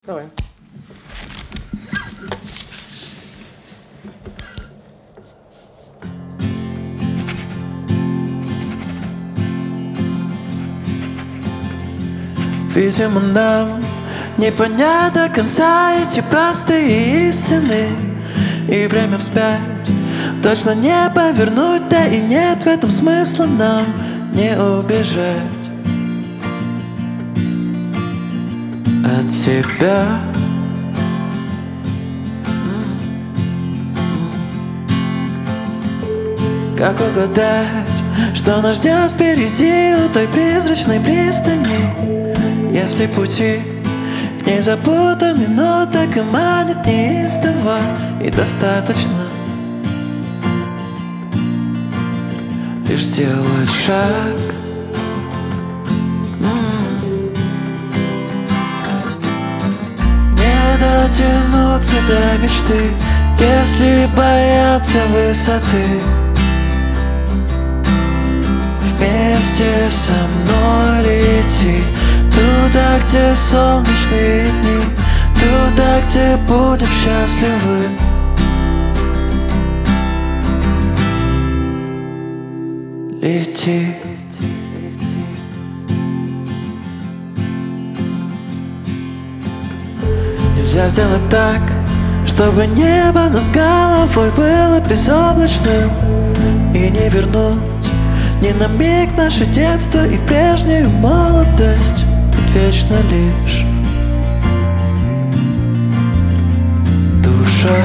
Давай. Видимо, нам не понять до конца эти простые истины. И время вспять точно не повернуть, да и нет в этом смысла нам не убежать от себя. Как угадать, что нас ждет впереди у той призрачной пристани, если пути к ней запутаны, но так и манит неистово, и достаточно лишь сделать шаг. Не дотянуться до мечты, если бояться высоты. Вместе со мной лети туда, где солнечные дни, туда, где будем счастливы. Лети. Нельзя сделать так, чтобы небо над головой было безоблачным, и не вернуть ни на миг наше детство и прежнюю молодость, ведь вечно лишь душа.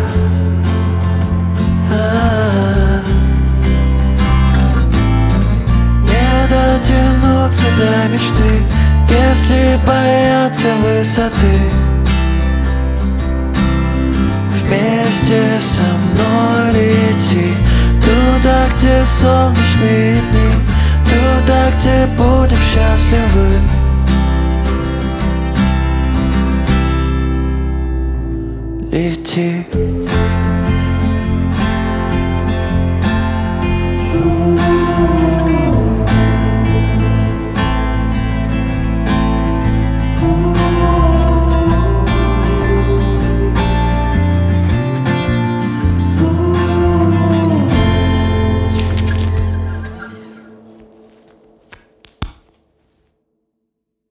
Не дотянуться до мечты, если бояться высоты. Вместе со мной лети туда, где солнечные дни, туда, где будем счастливы. Лети.